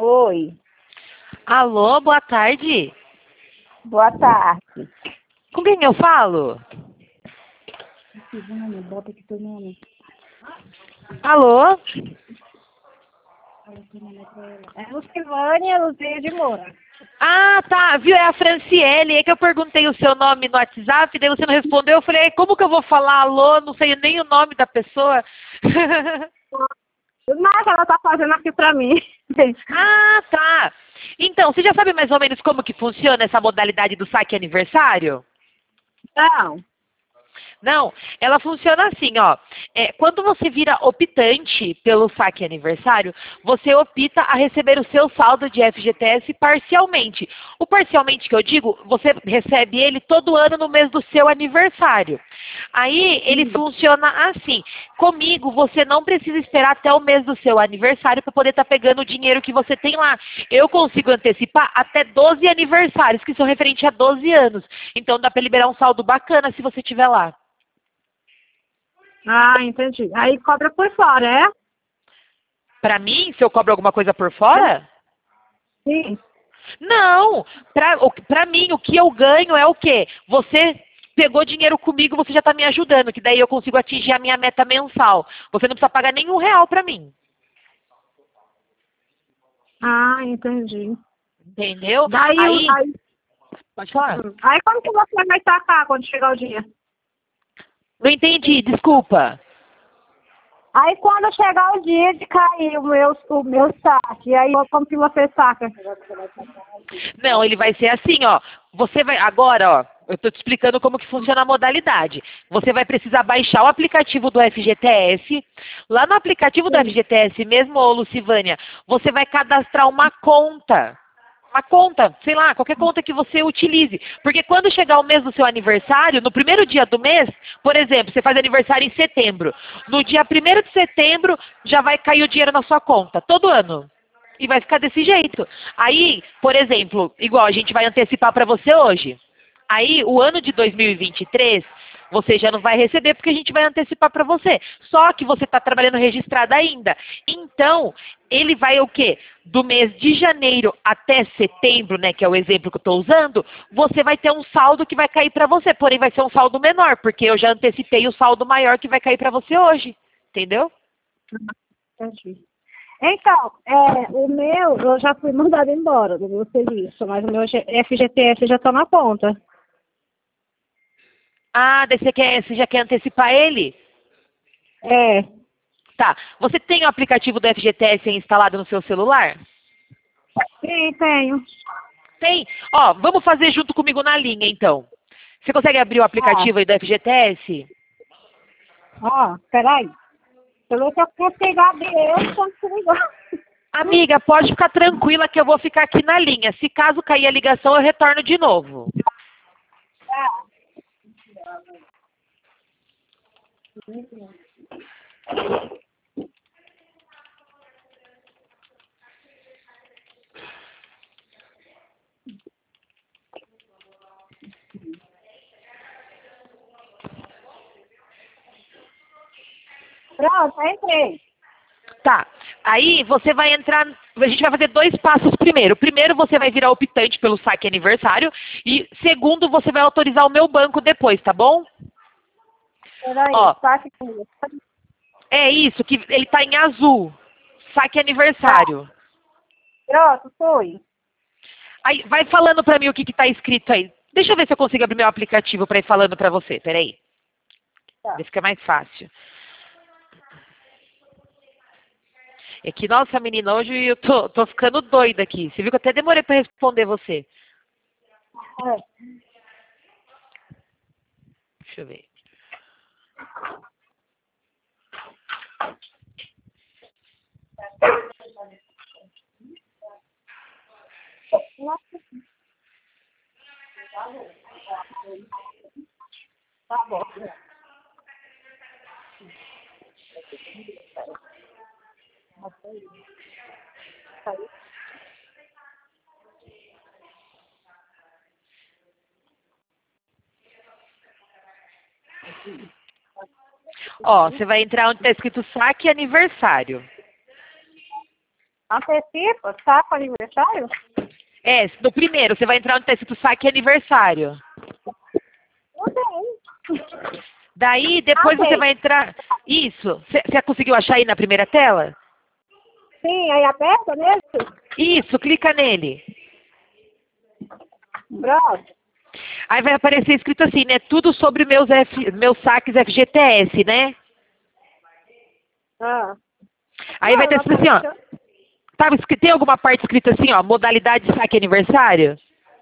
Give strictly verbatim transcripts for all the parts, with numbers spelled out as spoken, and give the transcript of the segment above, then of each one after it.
Oi, Alô, boa tarde. boa tarde. Com quem eu falo? Silvânia, bota aqui teu nome. Alô? Fala teu nome pra ela. É Lucivânia Luzia de Moura. Ah, tá, viu? É a Franciele. É que eu perguntei o seu nome no WhatsApp, daí você não respondeu. Eu falei, como que eu vou falar alô? Não sei nem o nome da pessoa. Mas ela tá fazendo aqui pra mim. Ah, tá. Então, você já sabe mais ou menos como que funciona essa modalidade do saque aniversário? Não. Não, ela funciona assim, ó. É, quando você vira optante pelo saque aniversário, você opta a receber o seu saldo de F G T S parcialmente. O parcialmente que eu digo, você recebe ele todo ano no mês do seu aniversário. Aí ele funciona assim. Comigo, você não precisa esperar até o mês do seu aniversário para poder estar pegando o dinheiro que você tem lá. Eu consigo antecipar até doze aniversários, que são referentes a doze anos. Então dá para liberar um saldo bacana se você estiver lá. Ah, entendi. Aí cobra por fora, é? Pra mim, se eu cobro alguma coisa por fora? Sim. Não! Pra, o- pra mim, o que eu ganho é o quê? Você pegou dinheiro comigo, você já está me ajudando, que daí eu consigo atingir a minha meta mensal. Você não precisa pagar nenhum real pra mim. Ah, entendi. Entendeu? Daí, o- Aí, aí, pode falar. hum. Aí como que você vai sacar quando chegar o dia? Não entendi, desculpa. Aí quando chegar o dia de cair o meu, o meu saque, aí como que você saca? Não, ele vai ser assim, ó. Você vai agora, ó. Eu estou te explicando como que funciona a modalidade. Você vai precisar baixar o aplicativo do F G T S. Lá no aplicativo do Sim. F G T S mesmo, ô Lucivânia, você vai cadastrar uma conta. Uma conta, sei lá, qualquer conta que você utilize. Porque quando chegar o mês do seu aniversário, no primeiro dia do mês, por exemplo, você faz aniversário em setembro. No dia primeiro de setembro, já vai cair o dinheiro na sua conta, todo ano. E vai ficar desse jeito. Aí, por exemplo, igual a gente vai antecipar para você hoje. Aí, o ano de dois mil e vinte e três, você já não vai receber porque a gente vai antecipar para você. Só que você está trabalhando registrado ainda. Então, ele vai o quê? Do mês de janeiro até setembro, né, que é o exemplo que eu estou usando, você vai ter um saldo que vai cair para você. Porém, vai ser um saldo menor, porque eu já antecipei o saldo maior que vai cair para você hoje. Entendeu? Entendi. Então, é, o meu, eu já fui mandado embora do meu serviço, mas o meu G- F G T S já está na ponta. Ah, daí você, quer, você já quer antecipar ele? É, Tá. Você tem o aplicativo do F G T S instalado no seu celular? sim, tenho. Tem? Ó, vamos fazer junto comigo na linha, então. Você consegue abrir o Ó, aplicativo aí do F G T S? ó, peraí. Deixa eu ver se eu consigo abrir, eu consigo. Amiga, pode ficar tranquila que eu vou ficar aqui na linha. Se caso cair a ligação, eu retorno de novo. Pronto, entrei. Tá. Aí você vai entrar. A gente vai fazer dois passos primeiro. Primeiro, você vai virar optante pelo saque aniversário. E segundo, você vai autorizar o meu banco depois, tá bom? Peraí, Ó, tá aqui comigo. é isso, que ele tá em azul. Saque Tá, aniversário. pronto, foi. Aí, vai falando pra mim o que que tá escrito aí. Deixa eu ver se eu consigo abrir meu aplicativo pra ir falando pra você. Peraí. Tá. Ver se fica mais fácil. É que, nossa, menina, hoje eu tô, tô ficando doida aqui. Você viu que eu até demorei pra responder você. É. Deixa eu ver. Tá bom. Ó, você vai entrar onde tá escrito saque aniversário. Antecipa, tá com aniversário? É, no primeiro, você vai entrar onde está escrito saque aniversário. Não tem. Daí, depois Achei. você vai entrar... Isso, você você conseguiu achar aí na primeira tela? Sim, aí aperta mesmo? Isso, clica nele. Pronto. Aí vai aparecer escrito assim, né? Tudo sobre meus, F, meus saques F G T S, né? Ah. Aí vai Não, ter não escrito assim, ó. apareceu. Tá, escrito- tem alguma parte escrita assim, ó, modalidade de saque aniversário?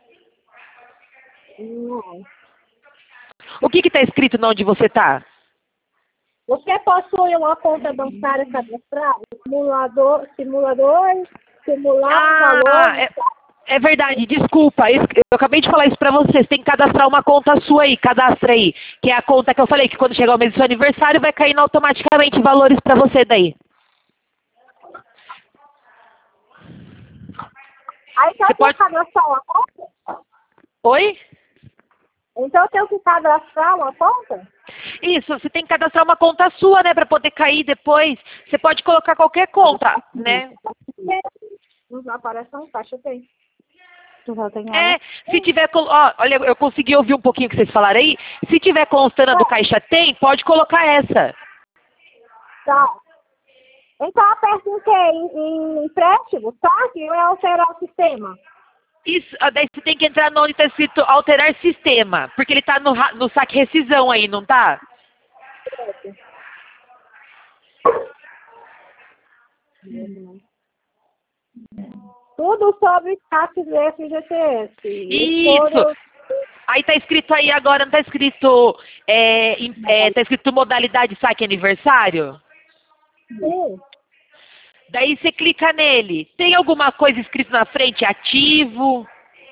Não. O que que tá escrito na onde você tá? Você possui uma conta bancária cadastrada? Simulador, simulador, simular Ah, valor. é, é verdade, desculpa. es- Eu acabei de falar isso pra vocês. Tem que cadastrar uma conta sua aí, cadastra aí. Que é a conta que eu falei que quando chegar o mês do seu aniversário vai caindo automaticamente valores pra você daí. Aí então Você eu tenho pode... que cadastrar uma conta? Oi? Então eu tenho que cadastrar uma conta? Isso, você tem que cadastrar uma conta sua, né, pra poder cair depois. Você pode colocar qualquer conta, né? Não aparece não, caixa tem. Tu já tem É, ela? se tiver, col- ó, olha, eu consegui ouvir um pouquinho o que vocês falaram aí. Se tiver constando a do Caixa Tem, pode colocar essa. Tá. Então aperta em quê? Em, em empréstimo, tá? Que é alterar o sistema. Isso, ah, daí você tem que entrar onde está escrito alterar sistema, porque ele tá no, ra- no saque rescisão aí, não tá? Tudo sobre taxas do F G T S. Isso. Aí tá escrito aí agora, não tá escrito, é, em- é, tá escrito modalidade saque aniversário? Sim. Daí você clica nele. Tem alguma coisa escrito na frente, ativo?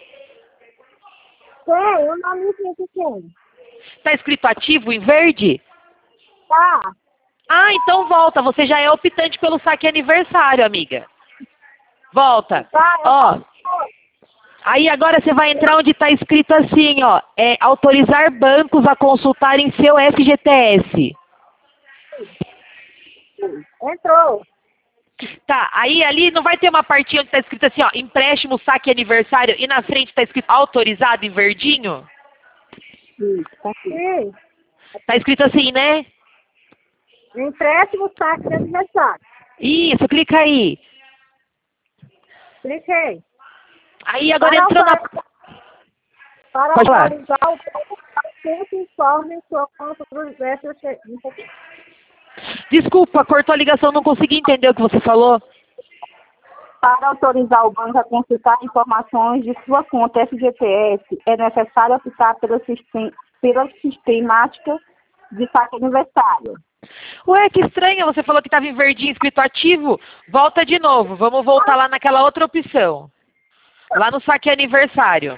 Tem, o nome pequeno. Tá escrito ativo em verde? Tá. Ah, então volta. Você já é optante pelo saque aniversário, amiga. Volta. Tá, eu Ó. Aí agora você vai entrar onde está escrito assim, ó. É autorizar bancos a consultarem seu F G T S. entrou. Tá, aí ali não vai ter uma partinha onde está escrito assim, ó. Empréstimo, saque aniversário e na frente está escrito autorizado em verdinho? Sim. Tá escrito assim, né? Empréstimo, saque de aniversário. Isso, clica aí. Cliquei. Aí agora Para entrou na... autor- Para Pode falar. autorizar o banco, informe sua conta do F G T S. Desculpa, cortou a ligação, não consegui entender o que você falou. Para autorizar o banco a consultar informações de sua conta F G T S, é necessário optar pela, sistem pela sistemática de saque aniversário. Ué, que estranho, você falou que estava em verdinho escrito ativo. Volta de novo, vamos voltar lá naquela outra opção. Lá no saque aniversário.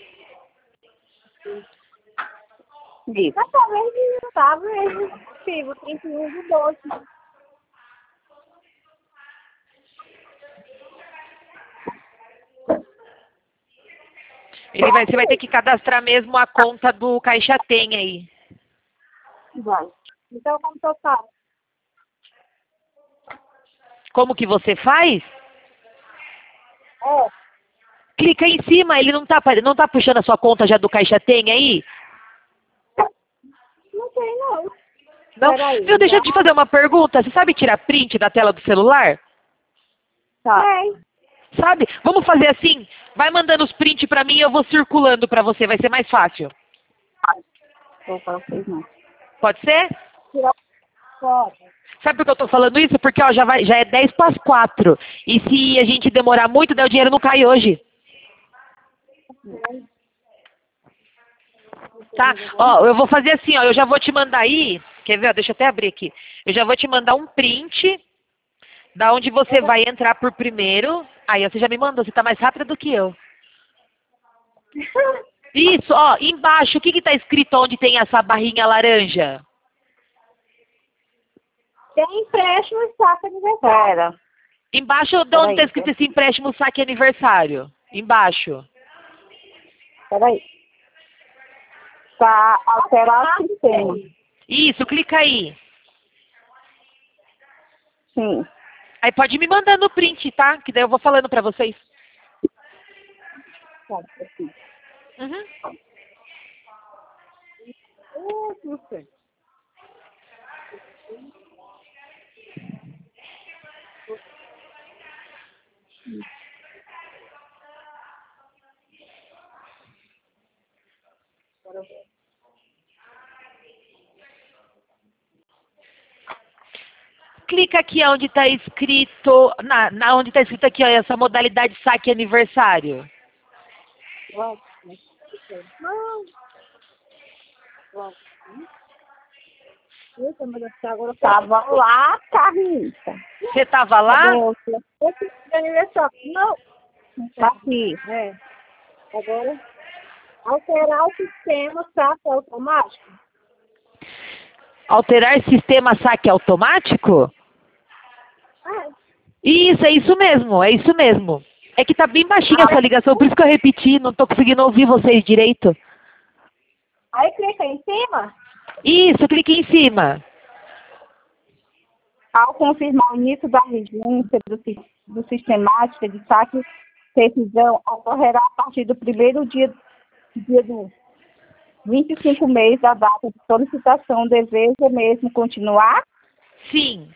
Isso. Mas talvez não estava mesmo. Sim, trinta e um de doze. Ele vai, você vai ter que cadastrar mesmo a conta do Caixa Tem aí. Vai. Então, como que eu faço? Como que você faz? É. Clica em cima, ele não tá, apare- não tá puxando a sua conta já do Caixa Tem aí? Não tem, não. Não? Peraí, Viu, deixa eu então. te fazer uma pergunta. Você sabe tirar print da tela do celular? Tá. Tem. Sabe? Vamos fazer assim. Vai mandando os prints pra mim e eu vou circulando pra você. Vai ser mais fácil. Vou para vocês, não. Pode ser? Tirar foto. Sabe por que eu tô falando isso? Porque ó, já, vai, já é dez para as quatro. E se a gente demorar muito, daí o dinheiro não cai hoje. Tá? Ó, eu vou fazer assim, ó. Eu já vou te mandar aí. Quer ver? Ó, deixa eu até abrir aqui. Eu já vou te mandar um print da onde você vai entrar por primeiro. Aí ó, você já me mandou, você tá mais rápida do que eu. Isso, ó, embaixo, o que que tá escrito onde tem essa barrinha laranja? Tem empréstimo e saque aniversário. Pera. Embaixo de onde tá escrito esse empréstimo saque aniversário? Embaixo. Peraí. Para alterar o sistema. Isso, clica aí. Sim. Aí pode me mandar no print, tá? Que daí eu vou falando pra vocês. Tá, aqui. Uhum. Uh, não sei. Clica aqui onde está escrito, na, na onde está escrito aqui, ó, essa modalidade saque aniversário. Ó, não. Ó. Eita, mas eu fiquei agora. Tava lá, Carlita. Você estava lá? Cadê o seu? Esse de aniversário. Não. Tá aqui. É. Agora, alterar o sistema saque automático. Alterar sistema saque automático? Ah, Isso, é isso mesmo, é isso mesmo. É que tá bem baixinha a sua ligação, por isso que eu repeti, não tô conseguindo ouvir vocês direito. aí clica em cima. Isso, clique em cima. Ao confirmar o início da vigência do, si- do sistemática de saque, decisão ocorrerá a partir do primeiro dia, dia do vinte e cinco meses da data de solicitação. Deseja mesmo continuar? Sim.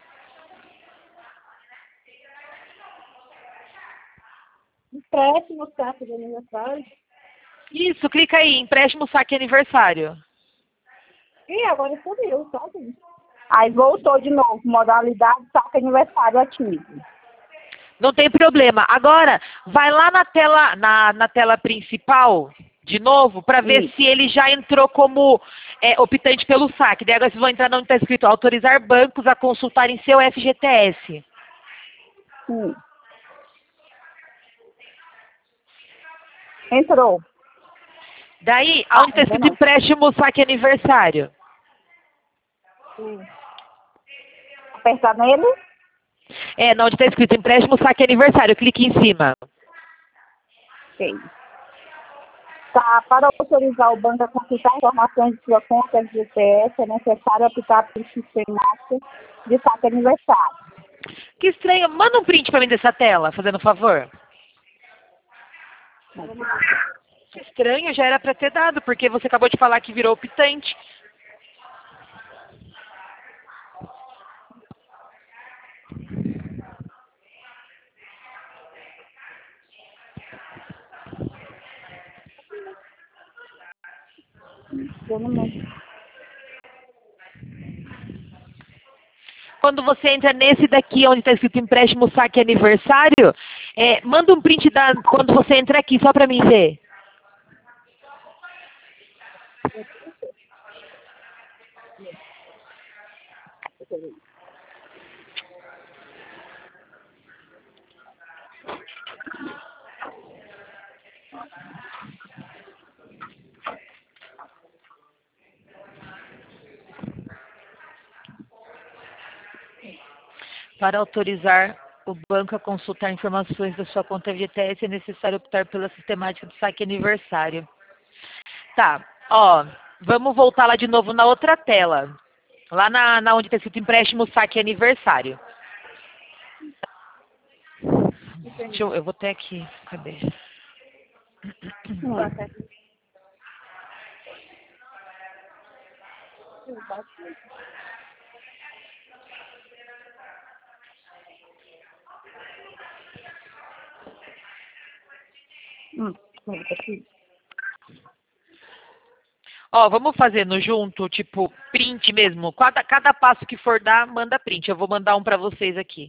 Empréstimo, saque de aniversário. Isso, clica aí, empréstimo saque aniversário. Ih, agora subiu, só isso. Aí voltou de novo, modalidade saque aniversário ativo. Não tem problema. Agora, vai lá na tela, na, na tela principal, de novo, para ver Isso. se ele já entrou como é, optante pelo saque. Daí agora vocês vão entrar onde está escrito autorizar bancos a consultarem seu F G T S. Sim. Entrou. Daí, Ah, onde está ainda escrito não. empréstimo saque aniversário. Sim. Apertar nele? É, não, onde está escrito empréstimo saque aniversário, clique em cima. Ok. Tá, para autorizar o banco a consultar informações de sua conta F G T S, é necessário optar por sistemática de saque aniversário. Que estranho. Manda um print para mim dessa tela, fazendo um favor. Que estranho, já era para ter dado, porque você acabou de falar que virou optante. Eu não lembro. Quando você entra nesse daqui, onde está escrito empréstimo saque aniversário, é, manda um print da, quando você entra aqui, só para mim ver. Para autorizar o banco a consultar informações da sua conta F G T S, é necessário optar pela sistemática do saque aniversário. Tá, ó, vamos voltar lá de novo na outra tela. Lá na, na onde está escrito empréstimo saque aniversário. Deixa eu, eu vou até aqui, cadê? Hum, hum, aqui. Ó, vamos fazendo junto, tipo, print mesmo. Cada, cada passo que for dar, manda print. Eu vou mandar um pra vocês aqui.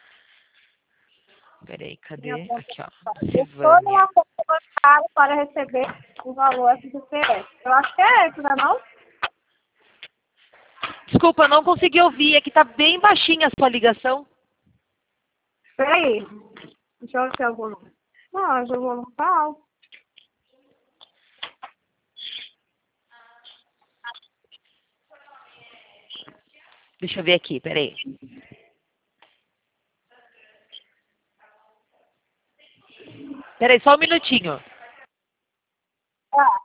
Peraí, Minha cadê? conta Aqui, ó. estou Silvânia. numa conta bancária para receber o valor F G T S. Eu acho que é isso, não é não? Desculpa, eu não consegui ouvir. É que tá bem baixinha a sua ligação. Peraí. Deixa eu ver se é o volume. Não, é o volume tá alto. Deixa eu ver aqui, peraí. Peraí, só um minutinho. Ah,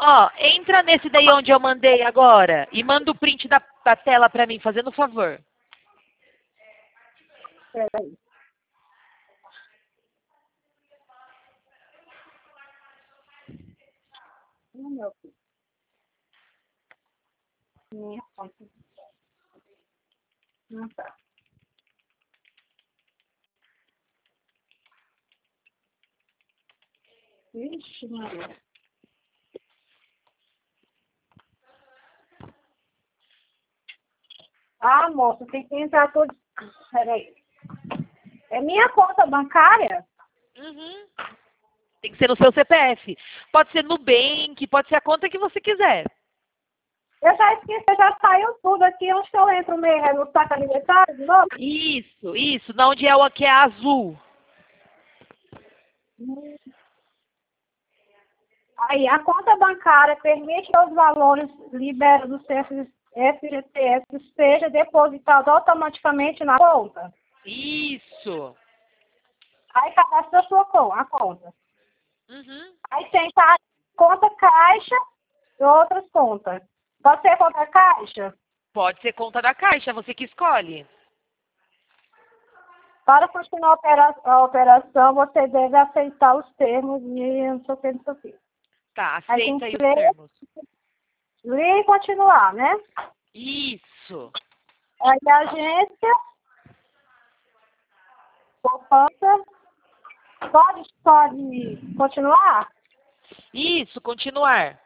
Ó, entra nesse daí onde eu mandei agora e manda o print da, da tela pra mim, fazendo um favor. Peraí. Não, meu filho. Minha conta. Não tá. Vixe, Maria. Ah, moça, tem que entrar tudo. Peraí. É minha conta bancária? Uhum. Tem que ser no seu C P F. Pode ser Nubank, pode ser a conta que você quiser. Eu já esqueci, já saiu tudo aqui. Onde que eu entro mesmo? É no saco aniversário de novo? Isso, isso. Na onde é o que é azul. Hum. Aí, a conta bancária permite que os valores liberados do F G T S seja depositado automaticamente na conta. Isso. Aí cadastra a sua conta, a conta. Uhum. Aí tem a conta caixa e outras contas. Pode ser conta caixa? Pode ser conta da Caixa, você que escolhe. Para continuar a opera- a operação, você deve aceitar os termos e não sei o que, não sei o que. Tá, Aí tem aceita aí que os ler, termos. ler e continuar, né? Isso. Aí a agência, poupança, pode, pode continuar? Isso, continuar.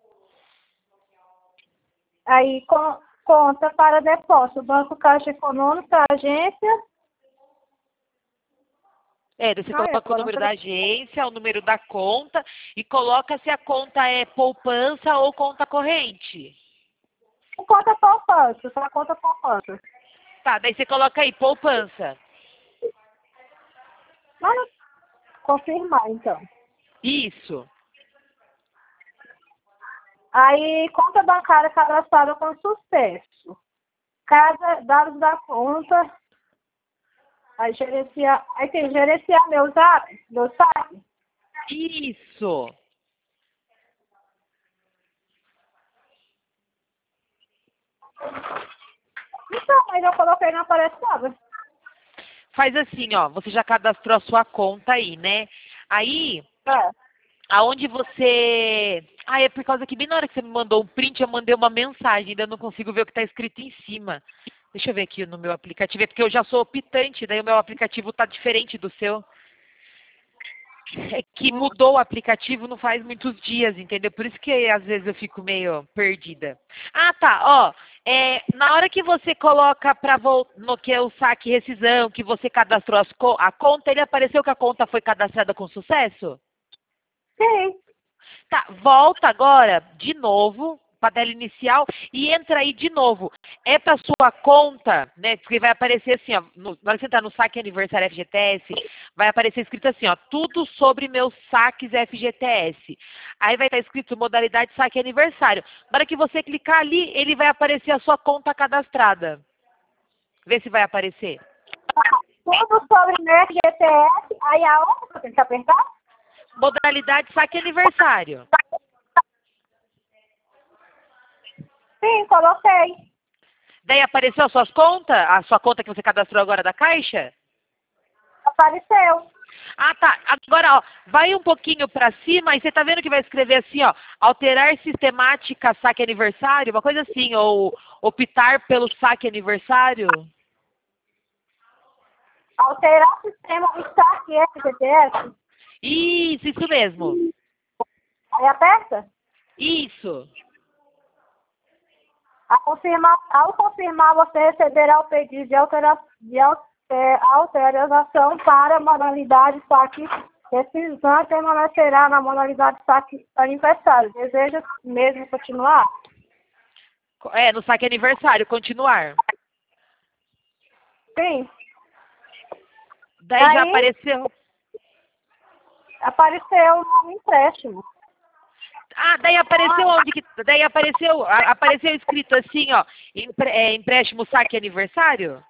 Aí con- conta para depósito, Banco Caixa Econômica, agência. É, daí você Ah, é, coloca o agora número eu da agência, o número da conta e coloca se a conta é poupança ou conta corrente. Conta poupança, só conta poupança. Tá, daí você coloca aí poupança. Mas confirmar, então. Isso. Aí, conta bancária cadastrada com sucesso. Casa, dados da conta. Aí, gerenciar. Aí, tem gerenciar meu zap, meu saque. Isso. Então, mas eu coloquei na palestra. Faz assim, ó, você já cadastrou a sua conta aí, né? Aí, É. aonde você... Ah, é por causa que bem na hora que você me mandou um print, eu mandei uma mensagem, ainda não consigo ver o que está escrito em cima. Deixa eu ver aqui no meu aplicativo, é porque eu já sou optante, daí o meu aplicativo tá diferente do seu. É que mudou o aplicativo não faz muitos dias, entendeu? Por isso que às vezes eu fico meio perdida. Ah, tá, ó. É, na hora que você coloca para no que é o saque e rescisão, que você cadastrou as co a conta, ele apareceu que a conta foi cadastrada com sucesso? Sim. Tá, volta agora de novo para a tela inicial e entra aí de novo. É para sua conta, né? Porque vai aparecer assim, ó, no, na hora que você entrar no saque aniversário F G T S, vai aparecer escrito assim, ó, tudo sobre meus saques F G T S. Aí vai estar escrito modalidade saque aniversário. Na hora que você clicar ali, ele vai aparecer a sua conta cadastrada. Vê se vai aparecer. Tudo sobre meu F G T S. Aí, aonde você tem que apertar? Modalidade saque aniversário. Sim, coloquei. Daí apareceu as suas contas? A sua conta que você cadastrou agora da Caixa? Apareceu. Ah, tá. Agora, ó, vai um pouquinho para cima e você tá vendo que vai escrever assim, ó, alterar sistemática saque aniversário, uma coisa assim, ou optar pelo saque aniversário. Alterar o sistema do saque F G T S. Isso, isso mesmo. Aí aperta. Isso. A confirmar, ao confirmar, você receberá o pedido de, altera, de al- é, alteração para a modalidade saque rescisão, permanecerá na modalidade saque aniversário. Deseja mesmo continuar? É, no saque aniversário, continuar. Sim. Daí já Aí apareceu. apareceu um empréstimo. Ah, daí apareceu onde que. Daí apareceu, a- apareceu escrito assim, ó, empre- é, empréstimo saque aniversário?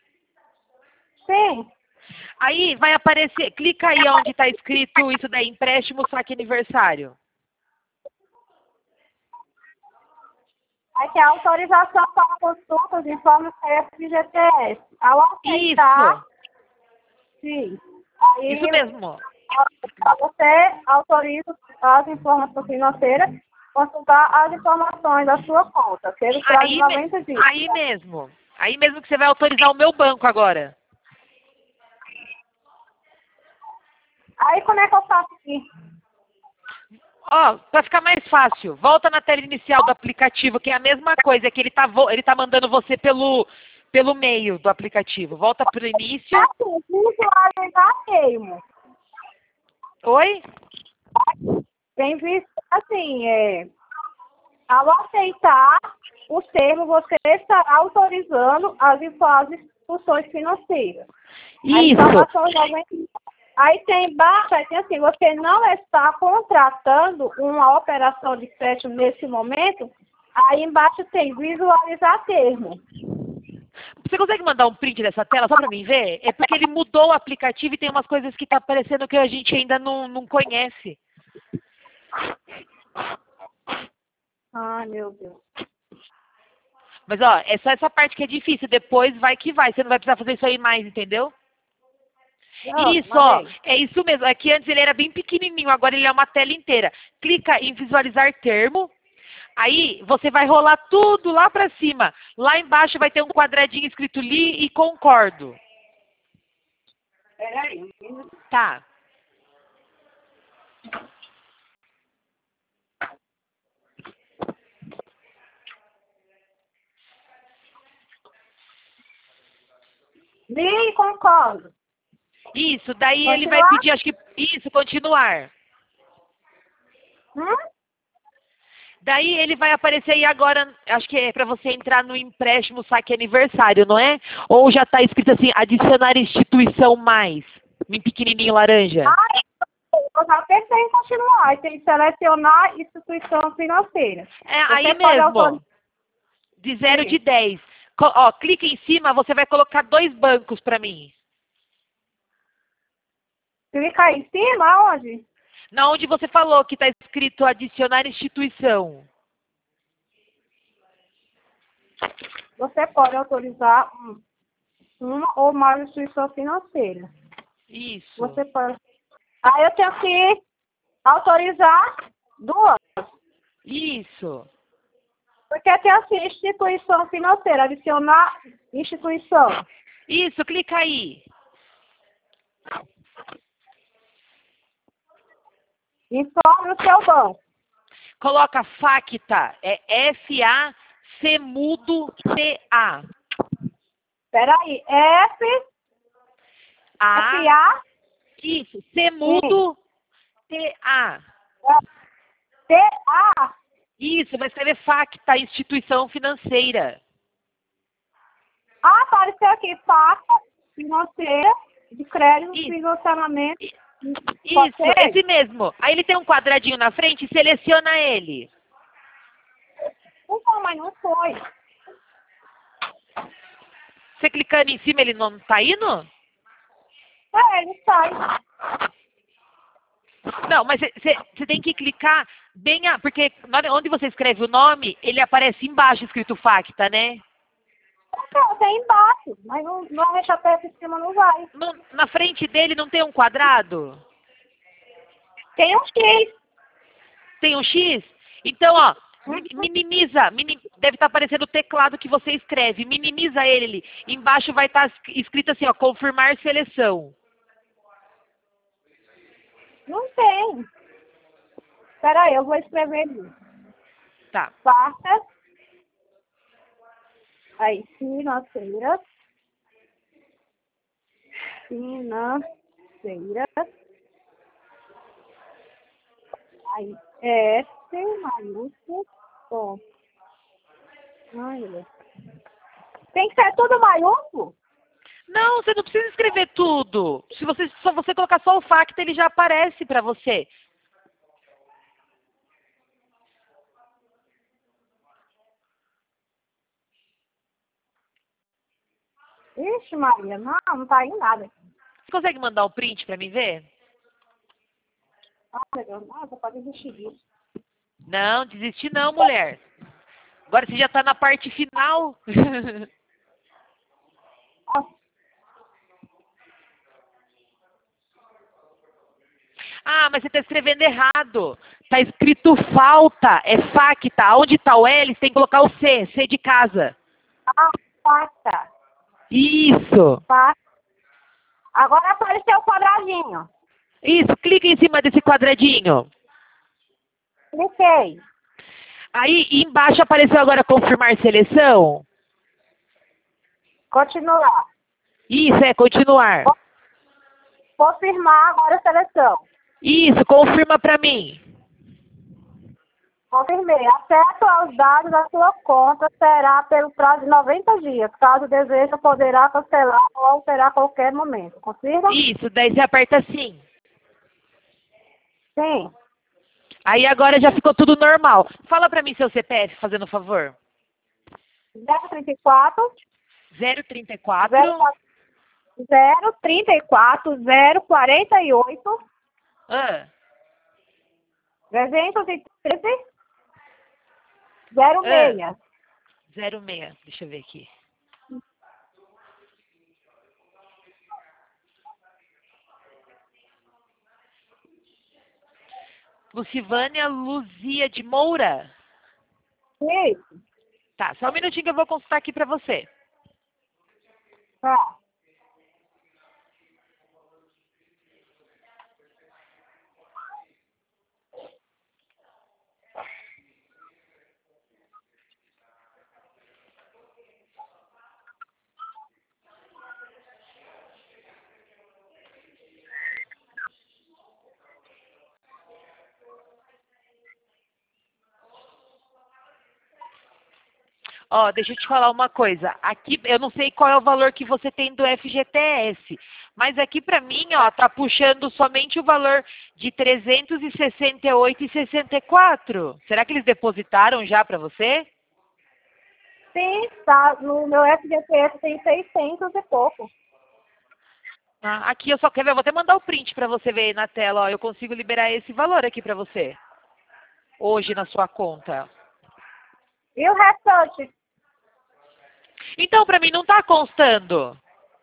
Sim. Aí vai aparecer, clica aí onde está escrito isso daí, empréstimo saque aniversário. Aí tem a autorização para consultas de forma F G T S. Ao aceitar, Isso. sim. Aí Isso mesmo. você autoriza as informações financeiras, consultar as informações da sua conta, que ele traz Aí, noventa me- dias. aí mesmo. Aí mesmo que você vai autorizar o meu banco agora. Aí como é que eu faço aqui? Ó, pra ficar mais fácil, volta na tela inicial do aplicativo, que é a mesma coisa, é que ele tá, vo- ele tá mandando você pelo, pelo meio do aplicativo. Volta pro início. Assim, visualizar termo. Oi? Tem visto, assim, é, ao aceitar o termo, você está autorizando as, info- as instituições financeiras. As Isso. informações noventa. Aí tem embaixo, aí tem assim, você não está contratando uma operação de crédito nesse momento, aí embaixo tem visualizar termo. Você consegue mandar um print dessa tela só pra mim ver? É porque ele mudou o aplicativo e tem umas coisas que tá aparecendo que a gente ainda não, não conhece. Ai, meu Deus. Mas ó, é só essa parte que é difícil. Depois vai que vai. Você não vai precisar fazer isso aí mais, entendeu? Não, Isso, ó. mandei. É isso mesmo. É que antes ele era bem pequenininho, agora ele é uma tela inteira. Clica em visualizar termo. Aí você vai rolar tudo lá pra cima. Lá embaixo vai ter um quadradinho escrito li e concordo. Peraí. Tá. Li e concordo. Isso, daí ele vai Continuar? pedir, acho que. Isso, continuar. Hum? Daí ele vai aparecer aí agora, acho que é para você entrar no empréstimo saque aniversário, não é? Ou já está escrito assim, adicionar instituição mais, em pequenininho laranja? Ai, eu já pensei em continuar. Aí tem que selecionar instituição financeira. É, Você aí pode mesmo, autorizar. de zero Sim. de dez. Co- ó, clica em cima, você vai colocar dois bancos para mim. Clicar em cima, onde? Na onde você falou que está escrito adicionar instituição. Você pode autorizar um- uma ou mais instituição financeira. Isso. Você pode. Aí eu tenho que autorizar duas. Isso. Porque tem assim, instituição financeira, adicionar instituição. Isso, clica aí. Informe o seu banco. Coloca Facta, é F A C mudo T A. Peraí, F, A, F, A, isso, C mudo T A. T, A. Isso, vai escrever Facta, instituição financeira. Ah, apareceu aqui, faca financeira de crédito, Isso, financiamento. i- Pode isso, ser? esse mesmo. Aí ele tem um quadradinho na frente, seleciona ele. Não, mas não foi. Você clicando em cima, ele não tá indo? É, ele sai. Não, mas você tem que clicar bem, a, porque na hora- onde você escreve o nome, ele aparece embaixo escrito Facta, né? Não, tem embaixo, mas não, não deixa perto em cima, não vai. No- na frente dele não tem um quadrado? Tem um X. Tem um X? Então, ó, mi- minimiza, mini- deve estar aparecendo o teclado que você escreve. Minimiza ele. Embaixo vai estar escrito assim, ó, confirmar seleção. Não tem. Peraí, eu vou escrever ali. Tá. Faca. Aí, financeira. Financeira. Aí, S, maiúsculo, bom. Ai, tem que ser tudo maiúsculo? Não, você não precisa escrever tudo. Se você só você colocar só o Facta, ele já aparece para você. Ixi, Maria, não, não tá em nada. Você consegue mandar o print para mim ver? Ah, legal. Nossa, pode desistir disso. Não, desistir não, mulher. Agora você já está na parte final. Ah, mas você está escrevendo errado. Está escrito falta, é facta. Onde está o L, você tem que colocar o C, C de casa. Ah, facta. Isso. Facta. Agora apareceu o quadradinho. Isso, clica em cima desse quadradinho. Cliquei. Aí embaixo apareceu agora confirmar seleção. Continuar. Isso, é continuar. Confirmar agora a seleção. Isso, confirma para mim. Confirmei. Acesso aos dados da sua conta será pelo prazo de noventa dias. Caso deseje, poderá cancelar ou alterar a qualquer momento. Confirma? Isso, daí você aperta sim. Sim. Aí agora já ficou tudo normal. Fala para mim seu C P F, fazendo um favor. zero trinta e quatro. zero trinta e quatro. zero trinta e quatro, zero quarenta e oito, Ah, trezentos e treze, zero ah, seis. zero seis. Deixa eu ver aqui. Lucivânia Luzia de Moura. Isso. Tá, só um minutinho que eu vou consultar aqui para você. Tá. Ó, deixa eu te falar uma coisa. Aqui, eu não sei qual é o valor que você tem do F G T S, mas aqui para mim, ó, tá puxando somente o valor de trezentos e sessenta e oito reais e sessenta e quatro. Será que eles depositaram já para você? Sim, tá. No meu F G T S tem seiscentos e pouco. Ah, aqui eu só quero, eu vou até mandar o print para você ver aí na tela, ó. Eu consigo liberar esse valor aqui para você. Hoje na sua conta. E o restante? Então, para mim não tá constando.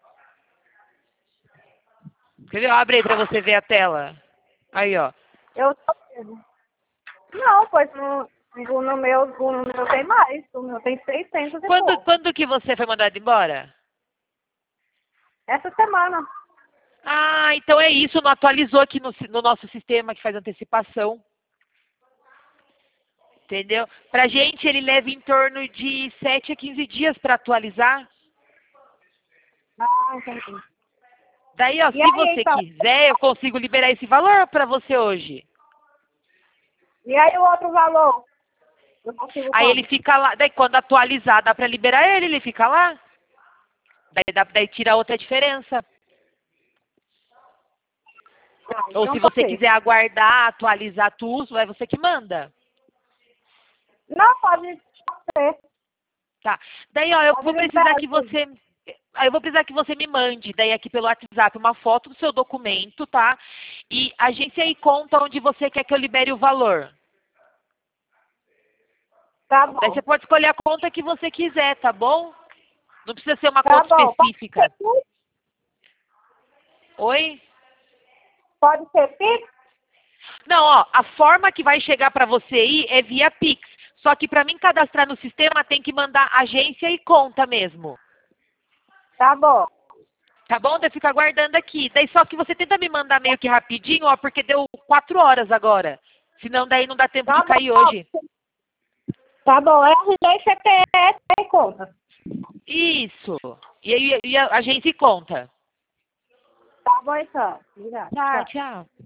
Quer ver? Abre aí para você ver a tela. Aí, ó. Eu tô... Não, pois no, no, meu, no meu tem mais. O meu tem seiscentos e Quando, pouco. quando que você foi mandado embora? Essa semana. Ah, então é isso. Não atualizou aqui no, no nosso sistema que faz antecipação. Entendeu? Pra gente, ele leva em torno de sete a quinze dias para atualizar. Ah, entendi. Daí, ó, E se aí, você então? quiser, eu consigo liberar esse valor para você hoje. E aí o outro valor? Eu consigo Aí ele quando? fica lá. Daí, quando atualizar, dá para liberar ele, ele fica lá. Daí, dá, daí tira outra diferença. Ah, Ou então se tá você ok. quiser aguardar, atualizar tudo, é você que manda. Não, pode ser. Tá. Daí, ó, eu Pode vou precisar liberar que tudo. você. Aí eu vou precisar que você me mande, daí aqui pelo WhatsApp, uma foto do seu documento, tá? E agência e conta onde você quer que eu libere o valor. Tá Daí você bom. pode escolher a conta que você quiser, tá bom? Não precisa ser uma Tá conta bom. Pode ser específica. Pix? Oi? Pode ser Pix? Não, ó, a forma que vai chegar para você aí é via Pix. Só que para mim cadastrar no sistema tem que mandar agência e conta mesmo. Tá bom. Tá bom? Daí fica aguardando aqui. Daí só que você tenta me mandar meio que rapidinho, ó, porque deu quatro horas agora. Senão daí não dá tempo Tá de cair bom. hoje. Tá bom. É R G C P S e conta. Isso. E aí e a agência e conta. Tá bom, então. Obrigada. Tá, Tchau. tchau.